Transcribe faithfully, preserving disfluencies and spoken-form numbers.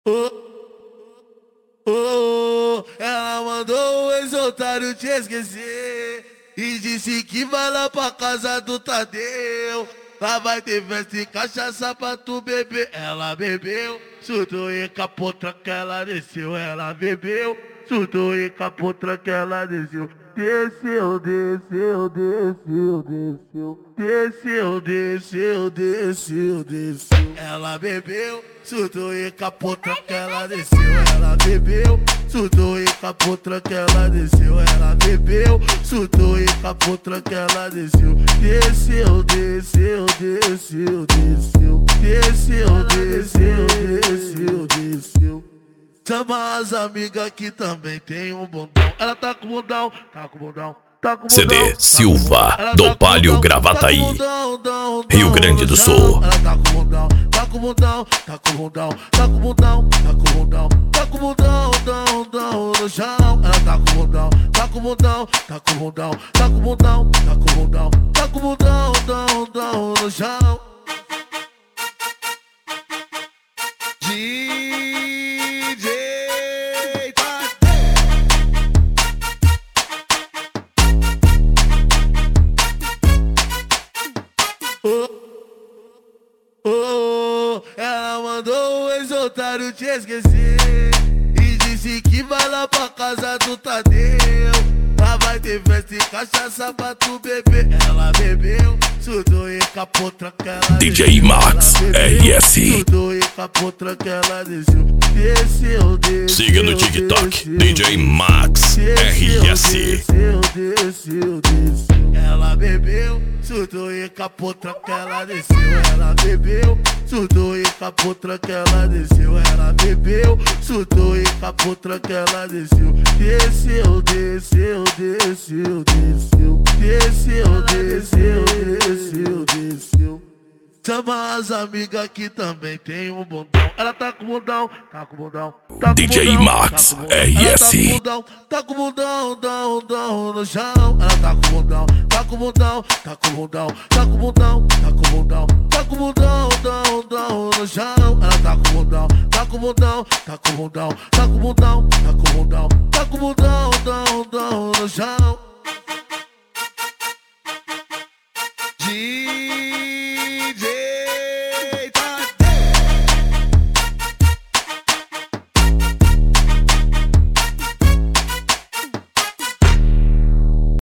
Oh, oh, ela mandou o ex-otário te esquecer e disse que vai lá pra casa do Tadeu. Lá vai ter festa e cachaça pra tu beber. Ela bebeu, surtou e capotra que ela desceu. Ela bebeu, surtou e capotra que ela desceu. Desceu, desceu, desceu, desceu. Desceu, desceu, desceu, desceu. Ela bebeu, surtou e capotra que ela desceu. Ela bebeu, surtou e capotra que ela desceu. Ela bebeu, surtou e capotra que ela desceu. Desceu, desceu, desceu, desceu. Desceu, desceu, desceu, desceu. Chama as amigas que também tem um bundão. Ela tá com bundão, tá com bundão, tá com bundão. C D Silva, do Palio Gravataí, Rio Grande do Sul. Ela tá com bundão, tá com bundão, tá com bundão, tá com bundão, tá com bundão, tá com bundão, dão, dão no chão. Ela tá com bundão, tá com bundão, tá com bundão, tá com bundão, tá com bundão, tá com bundão, dão, dão no chão. Oh, oh, ela mandou o ex-otário te esquecer e disse que vai lá pra casa do Tadeu. Lá vai ter festa e cachaça pra tu beber. Ela bebeu, surtou e capotra que ela D J Max R S. Surtou e capotra que ela desceu. Desceu, desceu. Siga no TikTok, D J Max R S. Desceu, desceu, desceu. Ela bebeu, surtou e capotra que ela desceu. Ela bebeu, surtou e capotra que ela desceu. Ela bebeu, surtou e capotra que ela desceu. Desceu, desceu, desceu, desceu. Desceu, desceu, desceu, desceu. Chama as amigas que também tem um bundão. Ela tá com bundão, tá com bundão, tá com D J bundão, Max tá com bundão. R S. Ela tá com bundão, tá com bundão, dão, dão no chão. Ela tá com bundão, tá com bundão, tá com bundão, tá com bundão, tá com bundão, tá com bundão, dão, dão no chão. Ela tá com bundão, tá com bundão, tá com bundão, tá com bundão, tá com bundão, tá com bundão, dão, dão no chão.